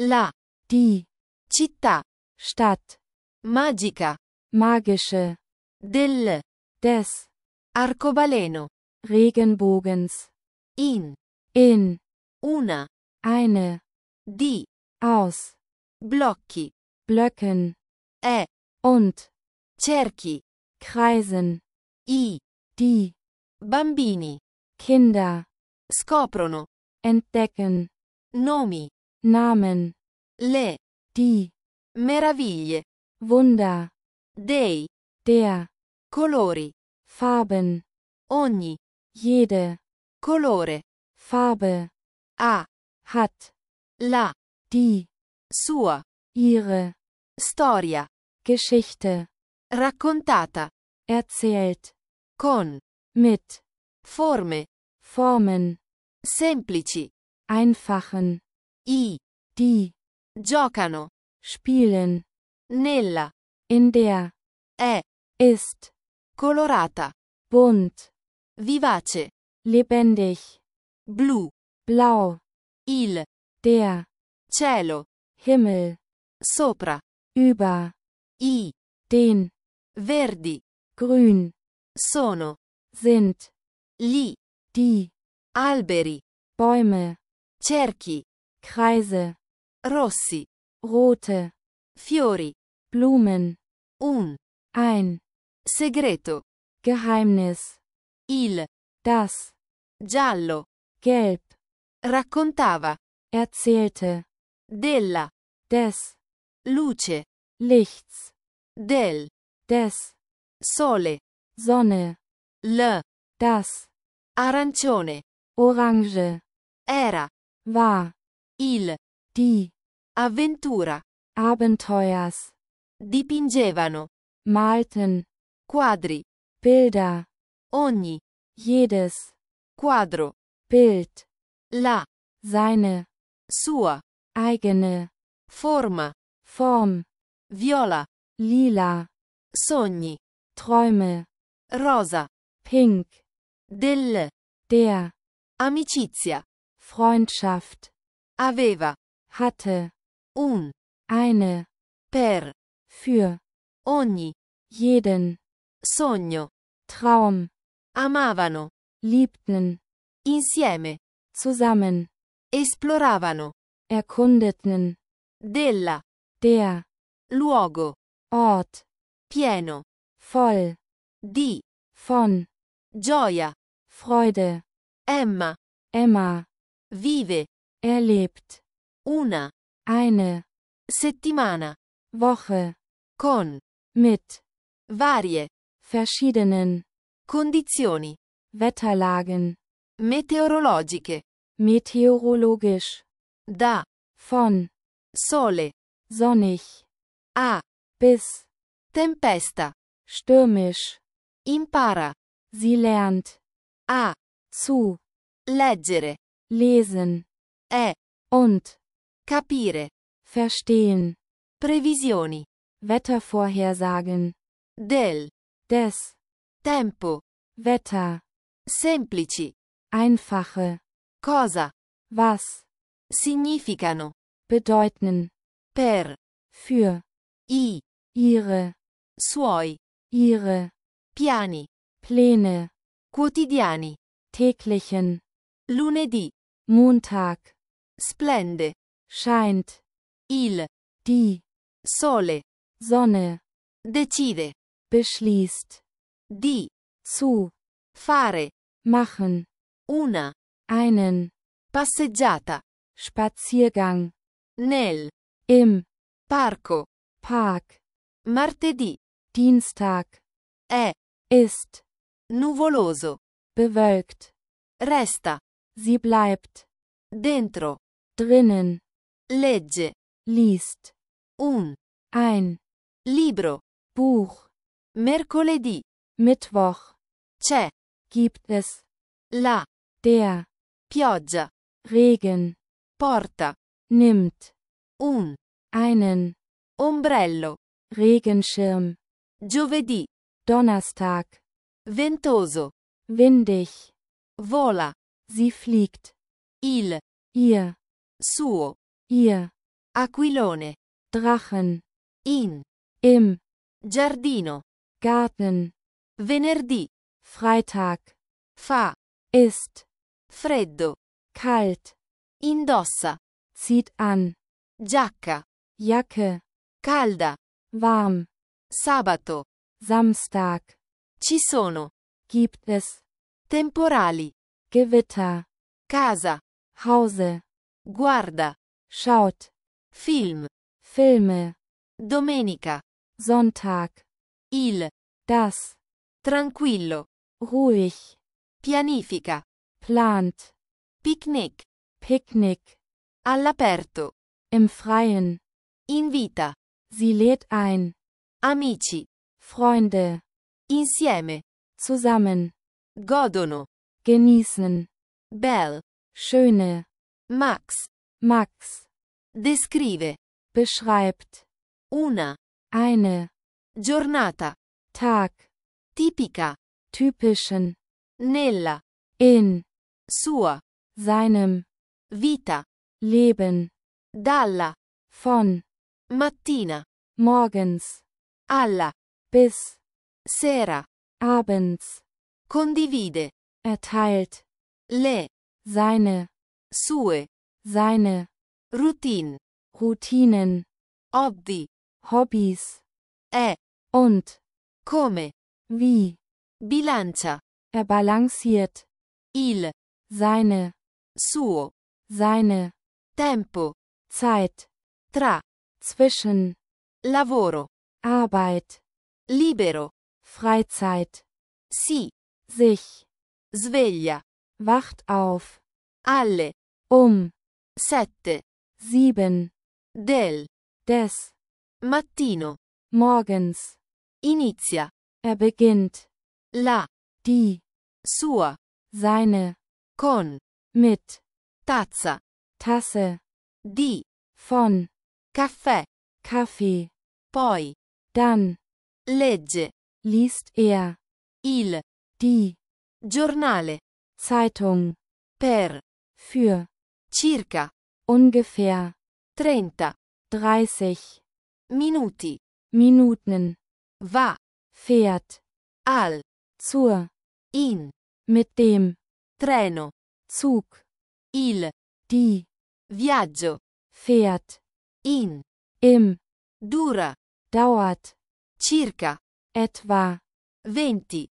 La. Die. Città. Stadt. Magica. Magische. Del. Des. Arcobaleno. Regenbogens. In. In. Una. Eine. Di. Aus. Blocchi. Blöcken. Und. Cerchi. Kreisen. I. Die. Bambini. Kinder. Scoprono. Entdecken. Nomi. Namen. Le. Die. Meraviglie. Wunder. Dei. Der. Colori. Farben. Ogni. Jede. Colore. Farbe. Ha. Hat. La. Die. Sua. Ihre. Storia. Geschichte. Raccontata. Erzählt. Con. Mit. Forme. Formen. Semplici. Einfachen. I. Die. Giocano. Spielen. Nella. In der. Ist. Colorata. Bunt. Vivace. Lebendig. Blu. Blau. Il. Der. Cielo. Himmel. Sopra. Über. I. Den. Verdi. Grün. Sono. Sind. Gli. Die. Alberi. Bäume. Cerchi. Kreise. Rossi. Rote. Fiori. Blumen. Un. Ein. Segreto. Geheimnis. Il. Das. Giallo. Gelb. Raccontava. Erzählte. Della. Des. Luce. Lichts. Del. Des. Sole. Sonne. L. Das. Arancione. Orange. Era. War. Il. Die. Avventura. Abenteuers. Dipingevano. Malten. Quadri. Bilder. Ogni. Jedes. Quadro. Bild. La. Seine. Sua. Eigene. Forma. Form. Viola. Lila. Sogni. Träume. Rosa. Pink. Del. Der. Amicizia. Freundschaft. Aveva. Hatte. Un. Eine. Per. Für. Ogni. Jeden. Sogno. Traum. Amavano. Liebten. Insieme. Zusammen. Esploravano. Erkundeten. Della. Der. Luogo. Ort. Pieno. Voll. Di. Von. Gioia. Freude. Emma. Emma. Vive. Erlebt. Una. Eine. Settimana. Woche. Con. Mit. Varie. Verschiedenen. Condizioni. Wetterlagen. Meteorologiche. Meteorologisch. Da. Von. Sole. Sonnig. A. Bis. Tempesta. Stürmisch. Impara. Sie lernt. A. Zu. Leggere. Lesen. Und. Capire. Verstehen. Previsioni. Wettervorhersagen. Del. Des. Tempo. Wetter. Semplici. Einfache. Cosa. Was. Significano. Bedeuten. Per. Für. I. Ihre. Suoi. Ihre. Piani. Pläne. Quotidiani. Täglichen. Lunedì. Montag. Splende. Scheint. Il. Die. Sole. Sonne. Decide. Beschließt. Di. Zu. Fare. Machen. Una. Einen. Passeggiata. Spaziergang. Nel. Im. Parco. Park. Martedì. Dienstag. Ist. Nuvoloso. Bewölkt. Resta. Sie bleibt. Dentro. Drinnen. Legge. Liest. Un. Ein. Libro. Buch. Mercoledì. Mittwoch. C'è. Gibt es. La. Der. Pioggia. Regen. Porta. Nimmt. Un. Einen. Ombrello. Regenschirm. Giovedì. Donnerstag. Ventoso. Windig. Vola. Sie fliegt. Il. Ihr. Suo. Ihr. Aquilone. Drachen, In. im, Giardino. Garten, Venerdì. Freitag, Fa. ist, Freddo. kalt, Indossa. zieht an, Giacca. Jacke, Calda. warm, Sabato. Samstag, Ci sono. gibt es, Temporali. Gewitter, Casa. Hause, Guarda. schaut, Film. Filme, Domenica. Sonntag, Il. das, Tranquillo. ruhig, Pianifica. plant, Picnic. Picknick, All'aperto. im Freien, Invita. sie lädt ein, Amici. Freunde, Insieme. zusammen, Godono. genießen, Belle. schöne, Max. Max, Descrive. beschreibt, Una. eine, Giornata. Tag, Tipica. typischen, Nella. in, Sua. seinem, Vita. Leben, Dalla. von, Mattina. morgens, Alla. bis, Sera. abends, Condivide. erteilt, Le. seine, Sue. seine, Routine. Routinen, Hobby. Hobbys, È. und, Come. wie, Bilancia. er balanciert, Il. seine, Suo. seine, Tempo. Zeit, Tra. zwischen, Lavoro. Arbeit, Libero. Freizeit, Si. sich, Sveglia. wacht auf, Alle. 7, 7. Del. des, Mattino. morgens, Inizia. er beginnt, La. die, Sua. seine, Con. mit, Tazza. Tasse, Di. von, Caffè. Kaffee, Poi. dann, Legge. liest er, Il. die, Giornale. Zeitung, Per. für, Circa. ungefähr, 30. 30, Minuti. Minuten, Va. fährt, Al. zur, In. mit dem, Treno. Zug, Il. die, Viaggio. fährt, In. im, Dura. dauert, Circa. etwa, 20.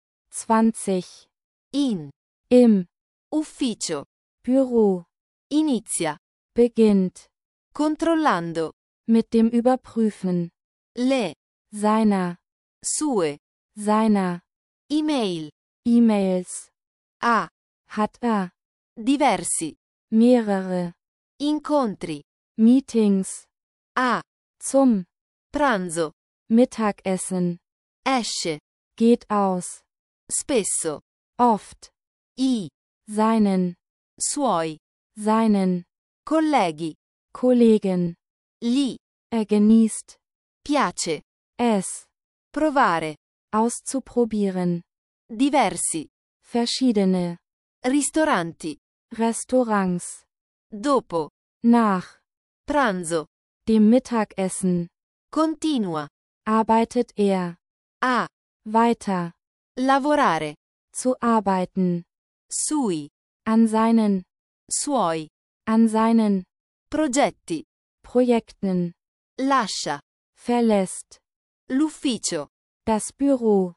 20, In. im, Ufficio. Büro, Inizia. beginnt, Controllando. mit dem Überprüfen, Le. seiner, Sue. seiner, Email. E-Mails, A. hat er, Diversi. mehrere, Incontri. Meetings, A. zum, Pranzo. Mittagessen, Esce. geht aus, Spesso. oft, I. seinen, Suoi. seinen, Colleghi. Kollegen, Gli. er genießt, Piace. es, Provare. auszuprobieren, Diversi. verschiedene, Ristoranti. Restaurants, Dopo. nach, Pranzo. dem Mittagessen, Continua. arbeitet er, A. weiter, Lavorare. zu arbeiten, Sui. an seinen, Suoi. an seinen, Progetti. Projekten, Lascia. verlässt, L'ufficio. das Büro,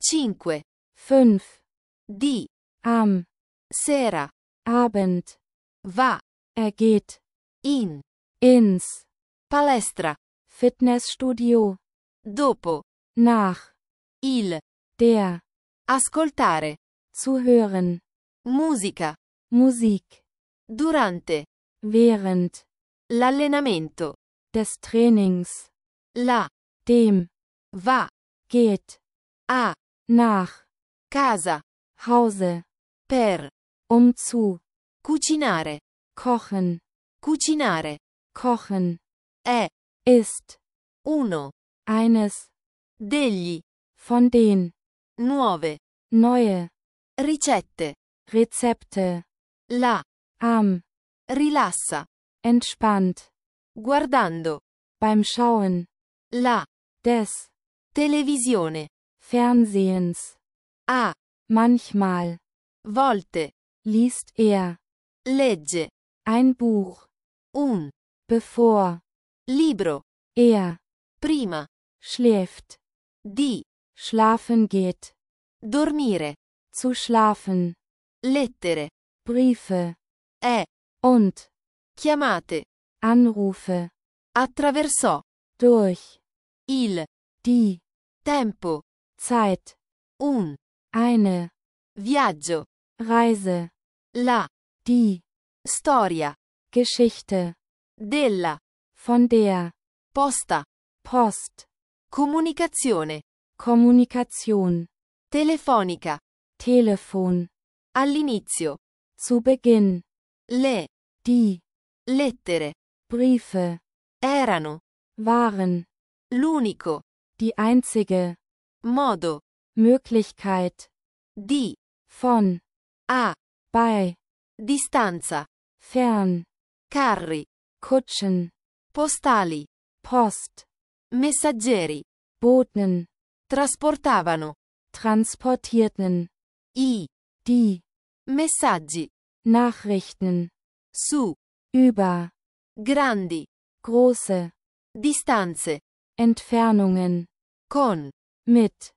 5. 5, Di. am, Sera. Abend, Va. er geht, In. ins, Palestra. Fitnessstudio, Dopo. nach, Il. der, Ascoltare. zuhören, Musica. Musik, Durante. während, L'allenamento. des Trainings, La. dem, Va. geht, A. nach, Casa. Hause, Per. zu, Cucinare. kochen, Cucinare. kochen, È. ist, Uno. eines, Degli. von den, Nuove. neue, Ricette. Rezepte, La. am, Rilassa. entspannt, Guardando. beim Schauen, La. des, Televisione. Fernsehens, A. manchmal, Volte. liest er, Legge. ein Buch, Un. bevor, Libro. er, Prima. schläft, Di. schlafen geht, Dormire. zu schlafen, Lettere. Briefe, Und. und, Chiamate. Anrufe, Attraversò. durch, Il. die, Tempo. Zeit, Un. eine, Viaggio. Reise, La. die, Storia. Geschichte, Della. von der, Posta. Post, Comunicazione. Kommunikation, Telefonica. Telefon, All'inizio. zu Beginn, Le. die, Lettere. Briefe, Erano. waren, L'unico. die einzige, Modo. Möglichkeit, Di. von, A. bei, Distanza. fern, Carri. Kutschen, Postali. Post, Messaggeri. Boten, Trasportavano. transportierten, I. die, Messaggi. Nachrichten, Su. über, Grandi. große, Distanze. Entfernungen, Con. mit,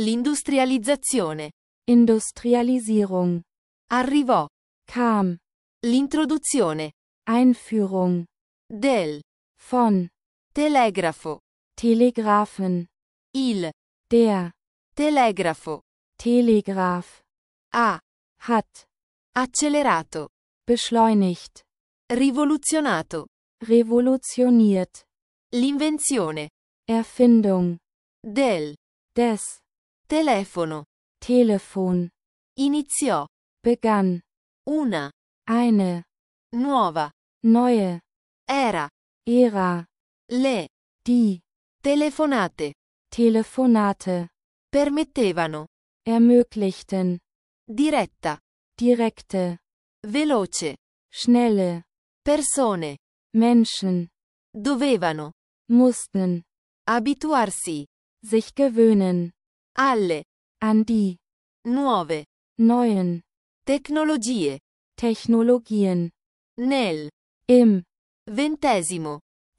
L'industrializzazione. Industrialisierung, Arrivò. kam, L'introduzione. Einführung, Del. von, Telegrafo. Telegrafen, Il. der, Telegrafo. Telegraph, Ha. hat, Accelerato. beschleunigt, Rivoluzionato. revolutioniert, L'invenzione. Erfindung, Del. des, Telefono. Telefon, Iniziò. begann, Una. eine, Nuova. neue, Era. Ära, Le. die, Telefonate. Telefonate, Permettevano. ermöglichten, Diretta. direkte, Veloce. schnelle, Persone. Menschen, Dovevano. mussten, Abituarsi. sich gewöhnen, Alle. an die, Nuove. neuen, Tecnologie. Technologien, Nel. im, XX.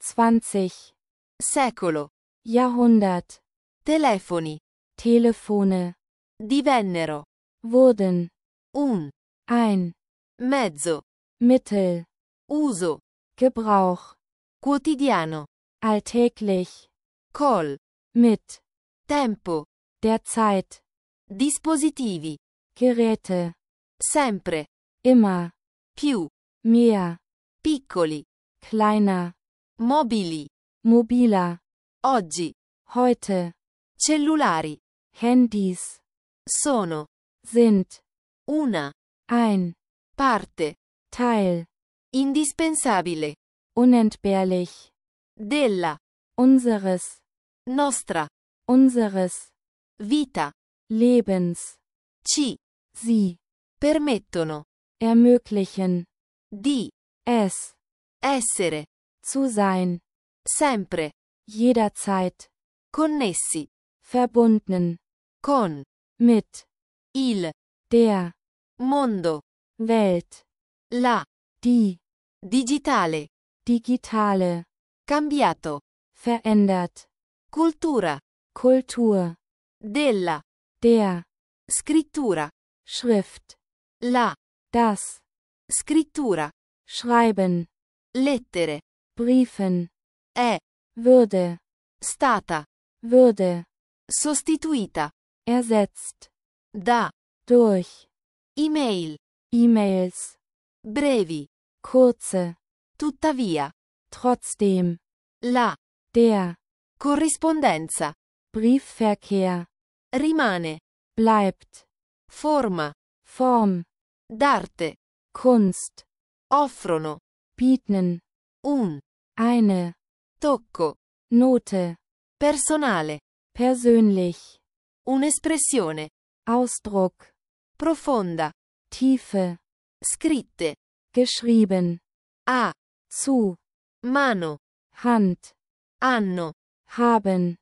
20. Secolo. Jahrhundert, Telefoni. Telefone, Divennero. wurden, Un. ein, Mezzo. Mittel, Uso. Gebrauch, Quotidiano. alltäglich, Col. mit, Tempo. der Zeit, Dispositivi. Geräte, Sempre. immer, Più. mehr, Piccoli. kleiner, Mobili. mobiler, Oggi. heute, Cellulari. Handys, Sono. sind, Una. ein, Parte. Teil, Indispensabile. unentbehrlich, Della. unseres, Nostra. unseres, Vita. Lebens, Ci. sie, Permettono. ermöglichen, Di. es, Essere. zu sein, Sempre. jederzeit, Connessi. verbunden, Con. mit, Il. der, Mondo. Welt, La. die, Digitale. digitale, Cambiato. verändert, Cultura. Kultur, Della. der, Scrittura. Schrift, La. das, Scrittura. Schreiben, Lettere. Briefen, È. würde, Stata. würde, Sostituita. ersetzt, Da. durch, Email. E-Mails, Brevi. kurze, Tuttavia. trotzdem, La. der, Corrispondenza. Briefverkehr, Rimane. bleibt, Forma. Form, D'arte. Kunst, Offrono. bieten, Un. eine, Tocco. Note, Personale. persönlich, Un'espressione. Ausdruck, Profonda. Tiefe, Scritte. geschrieben, A. zu, mano, Hand, hanno, haben,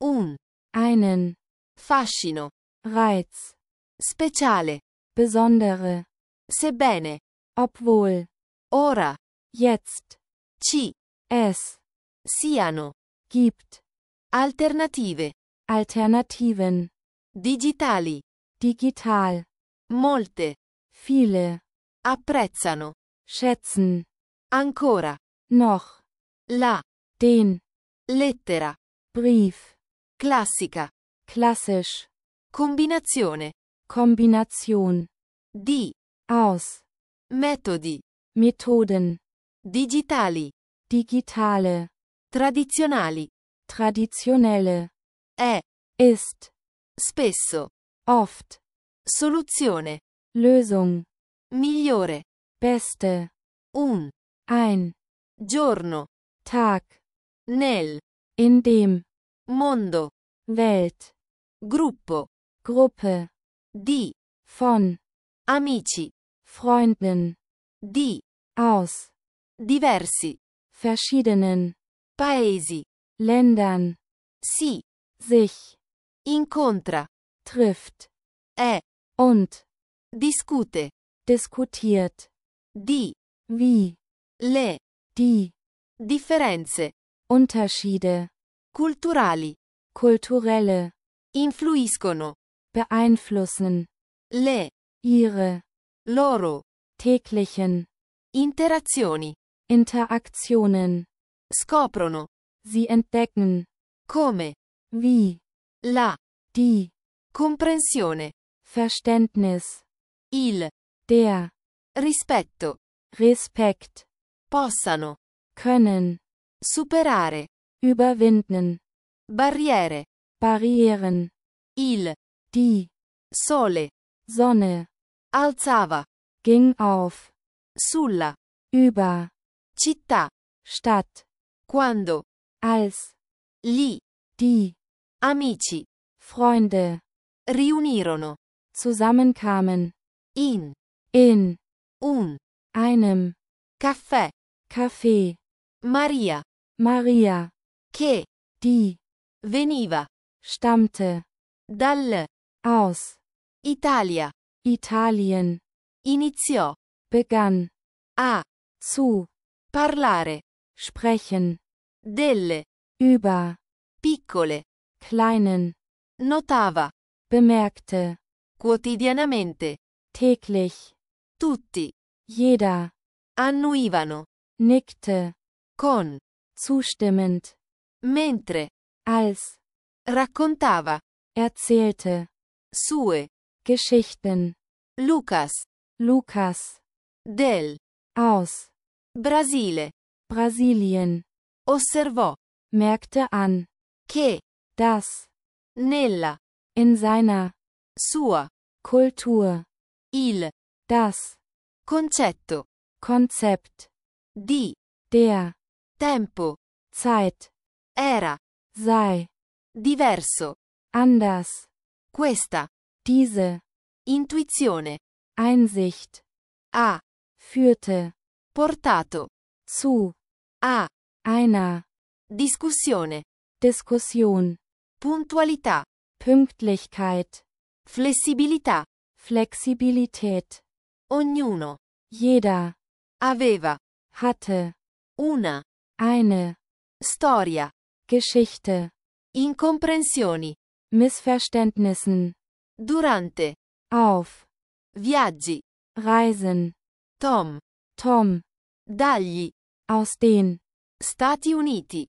einen, fascino, Reiz, speciale, besondere, sebbene, obwohl, ora, jetzt, ci, es, siano, gibt, alternative, Alternativen, digitali, digital, molte, viele, apprezzano, schätzen, ancora, noch, la, den, lettera, Brief, classica, klassisch, combinazione, Kombination, di, aus, metodi, Methoden, digitali, digitale, tradizionali, traditionelle, è, ist, spesso, oft, soluzione, Lösung, migliore, beste, un, ein, giorno, Tag, nel, in dem, mondo, Welt, gruppo, Gruppe, di, von, amici, Freunden, di, aus, diversi, verschiedenen, paesi, Ländern, si, sich, incontra, trifft, è, und, discute, diskutiert, di, wie, le, die, differenze, Unterschiede, culturali, kulturelle, influiscono, beeinflussen, le, ihre, loro, täglichen, interazioni, Interaktionen, scoprono, sie entdecken, come, wie, la, die, comprensione, Verständnis, il, der, rispetto, Respekt, possano, können, superare, überwinden, barriere, Barrieren, il, die, sole, Sonne, alzava, ging auf, sulla, über, città, Stadt, quando, als, gli, die, amici, Freunde, riunirono, zusammenkamen, in, in, un, einem, caffè, Café, Maria, Maria, che, die, veniva, stammte, dal, aus, Italia, Italien, iniziò, begann, a, zu, parlare, sprechen, delle, über, piccole, kleinen, notava, bemerkte, quotidianamente, täglich, tutti, jeder, annuivano, nickte, con, zustimmend, mentre, als, raccontava, erzählte, sue, Geschichten, Lucas, Lukas, del, aus, Brasile, Brasilien, osservò, merkte an, che, dass, nella, in seiner, sua, Kultur, il, das, concetto, Konzept, di, der, tempo, Zeit, era, sei, diverso, anders, questa, diese, intuizione, Einsicht, ha, führte, portato, zu, a, einer, discussione, Diskussion, puntualità, Pünktlichkeit, flessibilità, Flexibilität, ognuno, jeder, aveva, hatte, una, eine, storia, Geschichte, incomprensioni, Missverständnissen, durante, auf, viaggi, Reisen, Tom, Tom, dagli, aus den, Stati Uniti,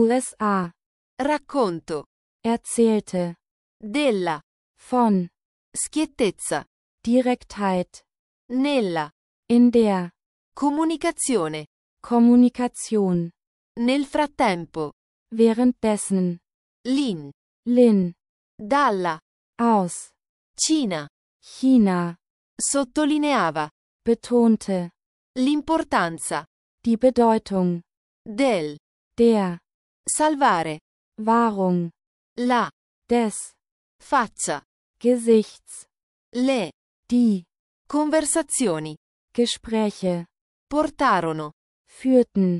USA, racconto, erzählte, della, von, schiettezza, Direktheit, nella, in der, comunicazione, Kommunikation, nel frattempo, währenddessen, l'in, Lin, dalla, aus, Cina, China, sottolineava, betonte, l'importanza, die Bedeutung, del, der, salvare, Wahrung, la, des, faccia, Gesichts, le, die, conversazioni, Gespräche, portarono, führten,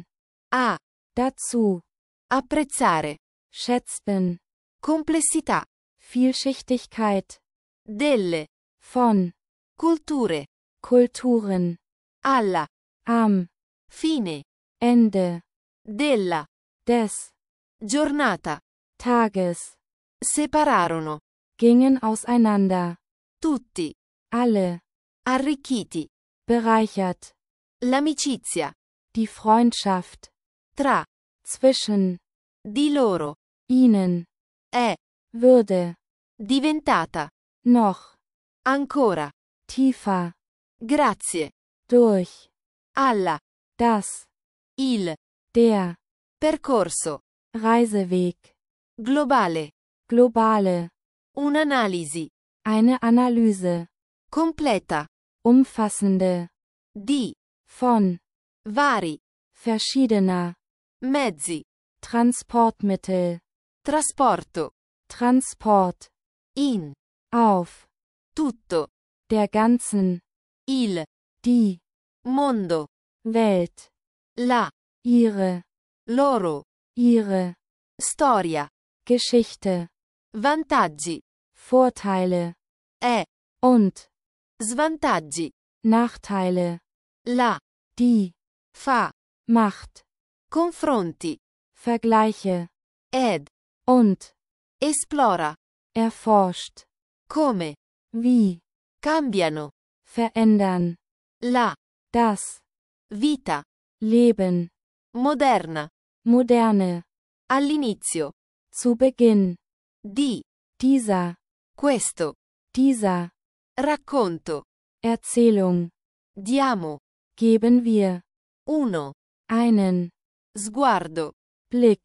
A. Dazu. Apprezzare. Schätzen. Complessità. Vielschichtigkeit. Delle. Von. Culture. Kulturen. Alla. Am. Fine. Ende. Della. Des. Giornata. Tages. Separarono. Gingen auseinander. Tutti. Alle. Arricchiti. Bereichert. L'amicizia. Die Freundschaft. Tra. Zwischen. Di loro. Ihnen. È. Würde. Diventata. Noch. Ancora. Tiefer. Grazie. Durch. Alla. Das. Il. Der. Percorso. Reiseweg. Globale. Globale. Un'analisi. Eine Analyse. Completa. Umfassende. Di. Von. Vari. Verschiedener. Mezzi. Transportmittel. Trasporto. Transport. In. Auf. Tutto. Der ganzen. Il. Die. Mondo. Welt. La. Ihre. Loro. Ihre. Storia. Geschichte. Vantaggi. Vorteile. È. Und. Svantaggi. Nachteile. La. Die. Fa. Macht. Confronti. Vergleiche. Ed. Und. Esplora. Erforscht. Come. Wie. Cambiano. Verändern. La. Das. Vita. Leben. Moderna. Moderne. All'inizio. Zu Beginn. Di. Dieser. Questo. Dieser. Racconto. Erzählung. Diamo. Geben wir. Uno. Einen. Sguardo. Blick.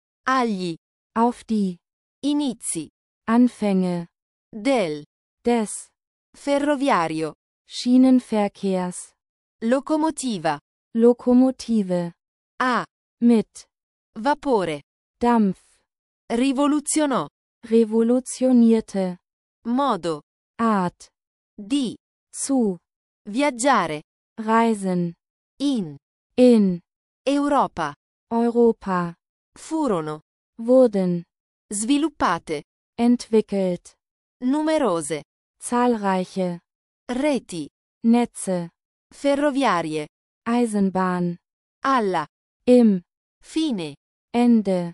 Agli. Auf die. Inizi. Anfänge. Del. Des. Ferroviario. Schienenverkehrs. Locomotiva. Lokomotive. A. Mit. Vapore. Dampf. Rivoluzionò. Revolutionierte. Modo. Art. Di. Zu. Viaggiare. Reisen. In. In. Europa. Europa. Furono. Wurden. Sviluppate. Entwickelt. Numerose. Zahlreiche. Reti. Netze. Ferroviarie. Eisenbahn. Alla. Im. Fine. Ende.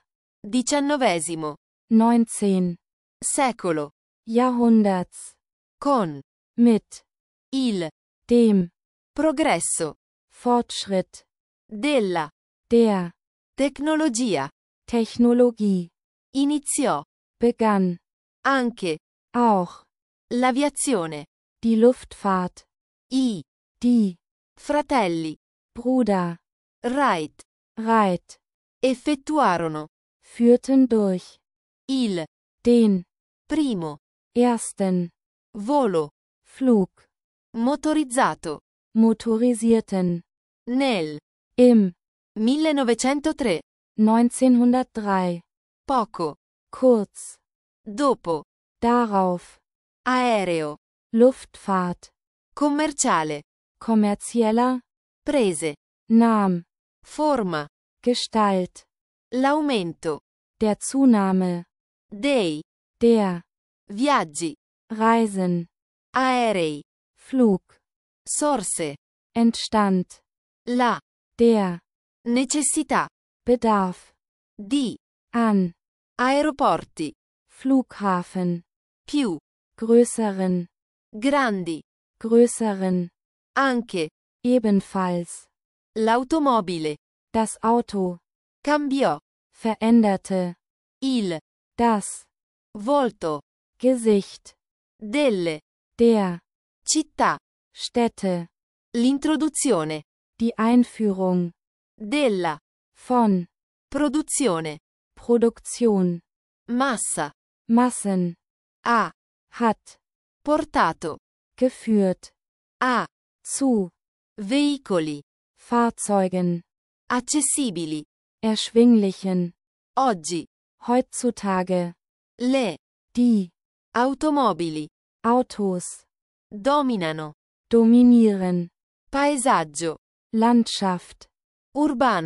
XIX. 19. Secolo. Jahrhunderts. Con. Mit. Il. Dem. Progresso. Fortschritt. Della. Der. Tecnologia. Technologie. Iniziò. Begann. Anche. Auch. L'aviazione. Die Luftfahrt. I. Die. Fratelli. Bruder. Wright. Wright. Effettuarono. Führten durch. Il. Den. Primo. Ersten. Volo. Flug. Motorizzato. Motorisierten. Nel. Im. 1903. 1903. Poco. Kurz. Dopo. Darauf. Aereo. Luftfahrt. Commerciale. Kommerzieller. Prese. Nahm. Forma. Gestalt. L'aumento. Der Zunahme. Dei. Der. Viaggi. Reisen. Aerei. Flug. Sorse. Entstand. La. Der. Necessità. Bedarf. Di. An. Aeroporti. Flughafen. Più. Größeren. Grandi. Größeren. Anche. Ebenfalls. L'automobile. Das Auto. Cambiò. Veränderte. Il. Das. Volto. Gesicht. Delle. Der. Città. Städte. L'introduzione. Die Einführung. Della. Von. Produzione. Produktion. Massa. Massen. Ha. Hat. Portato. Geführt. A. Zu. Veicoli. Fahrzeugen. Accessibili. Erschwinglichen. Oggi. Heutzutage. Le. Die. Automobili. Autos. Dominano. Dominieren. Paesaggio. Landschaft. Urbano.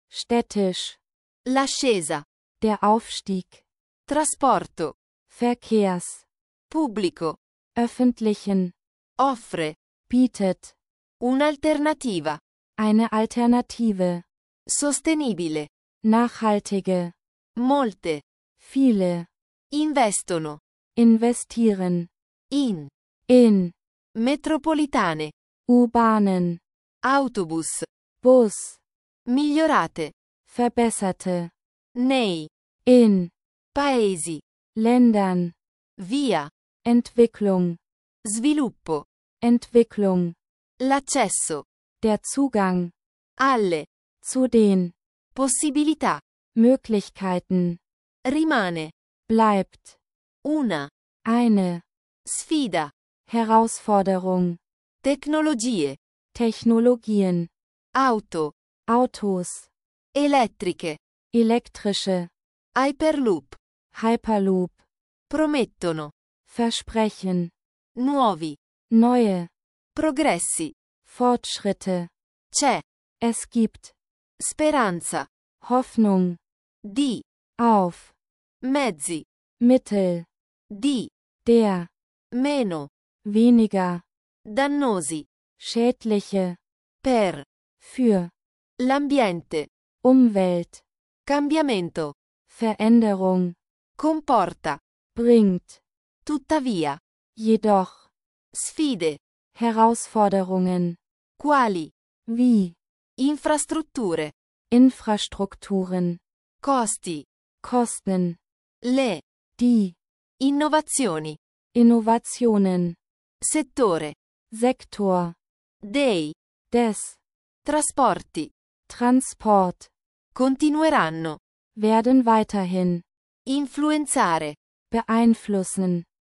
städtisch, l'ascesa, der Aufstieg, trasporto, Verkehrs, pubblico, öffentlichen, offre, bietet, un'alternativa, eine Alternative, sostenibile, nachhaltige, molte, viele, investono, investieren, in, in, metropolitane, U-Bahnen, autobus, Bus, migliorate, verbesserte, nei, in, paesi, Ländern, via, Entwicklung, sviluppo, Entwicklung, l'accesso, der Zugang, alle, zu den, possibilità, Möglichkeiten, rimane, bleibt, una, eine, sfida, Herausforderung, tecnologie, Technologien, auto, Autos, elettriche, elektrische, hyperloop, Hyperloop, promettono, Versprechen, nuovi, neue, progressi, Fortschritte, c'è, es gibt, speranza, Hoffnung, di, auf, mezzi, Mittel, di, der, meno, weniger, dannosi, schädliche, per, für, l'ambiente, Umwelt, cambiamento, Veränderung, comporta, bringt, tuttavia, jedoch, sfide, Herausforderungen, quali, wie, infrastrutture, Infrastrukturen, costi, Kosten, le, die, innovazioni, Innovationen, settore, Sektor, dei, des, trasporti, Transport, continueranno, werden weiterhin, influenzare, beeinflussen,